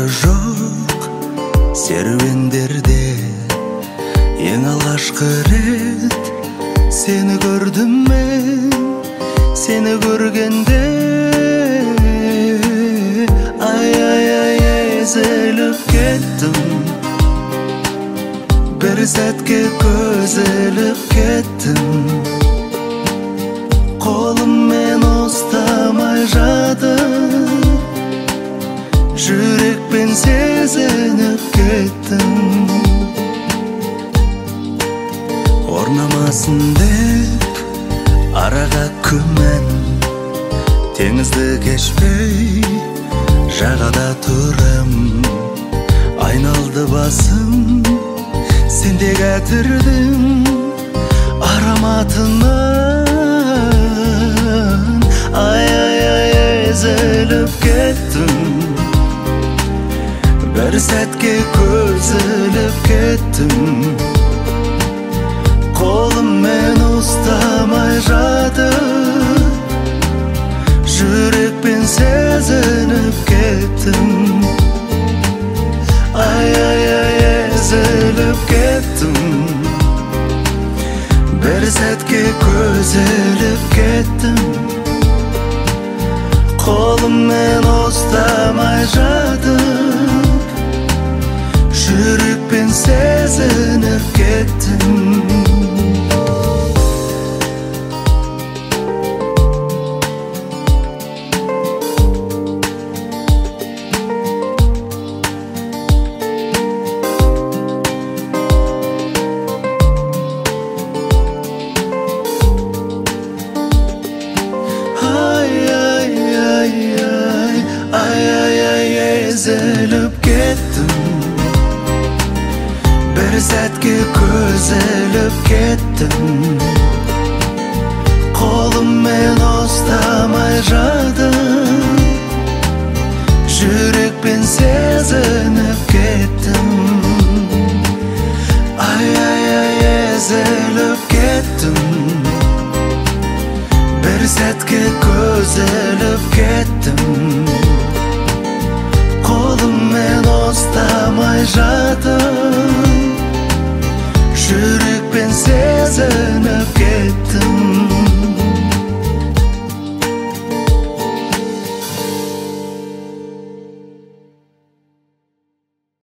баары жок серуендерде эң алгачкы рет сени көрдүм мен. Сени көргенде ай эзелип кеттим. Бир сәтке көзөлүп кеттим. Колум мен устамай жатып, жүрекпен сезинип кеттим. Орнамасын деп арага күмән, теңизди кечпей жагада турам. Айналды басым, сендей катырдым ароматынан. Ай эзелип кеттим. Бир сәтке көзөлүп кеттим. Колум мен устамай жатып, жүрекпен сезинип кеттим. Ай эзелип кеттим. Бир сәтке көзөлүп кеттим. Колум мен устамай жатып, жүрекпен сезинип кеттим. Эзелип кеттим. Бир сәтке көзөлүп кеттим. Колум мен устамай жатып, жүрекпен сезинип кеттим. Ай эзелип кеттим. Бир сәтке көзөлүп кеттим. Колум мен устамай жатып,